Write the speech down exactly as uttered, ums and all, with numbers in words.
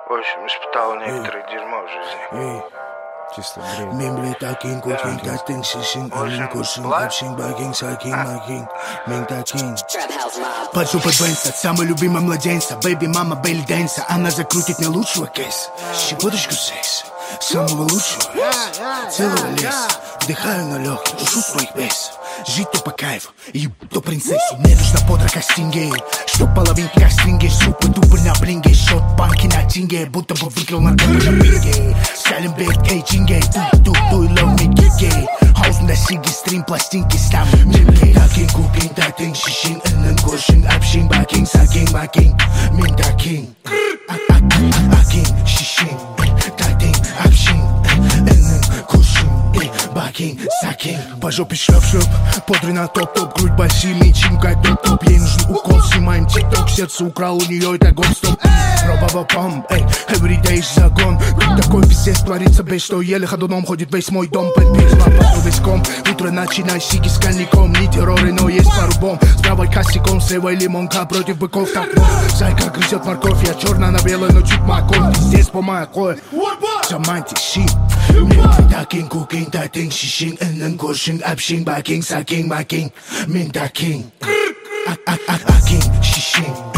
В общем, испытал некоторое дерьмо в жизни. Чисто бред. Мембле такин кукин таттин шишин элин куршин апшин багин сакин магин мен такин. Под жопой Бенса, самый любимый младенца, бэби мама Белли Дэнса, она закрутит мне лучшего кейса. Щепоточку секса, самого лучшего, целого леса. Вдыхаю на легкие, душу своих бес. Жить то по кайфу, и то принцессу. Мне нужна подра кастинге, чтоб половинка стринге. Супы дупы на блинге, шот банки на тинге. Будто бы выиграл на гонке на пинге. Салим бейт, эй, чинге, ту, ту, ту, и лов ми кике. Хаус на сиги, стрим, пластинки, стам, мимке. Такин, кукин, татин, шишин, энен, кошин, апшин, бакин, сакин, макин, мин такин. Акин, шишин, татин, апшин, энен, кошин, бакин, сакин. По жопе шлеп-шлеп, подры на топ-топ. Грудь большими, чимка топ-топ. Ей нужен укол, снимаем тик-ток. Сердце украл у нее, это гоп-стоп. Робова пам, эй, everyday загон. Тут такой пиздец творится без что. Еле ходуном ходит весь мой дом. Пэт-пикс, лопату весь ком. Утро начинай сики с коньяком. Не терроры, но есть пару бомб. С правой косяком, с левой лимонка. Против быков так вот. Зайка грызет морковь, я черная на белой, но чуть морковь. Пиздец по моей Саманти, щит. Такин, кукин, татин, шишин, энен, кошин, апшин, бакин, сакин, макин, мин такин. Акин, шишин.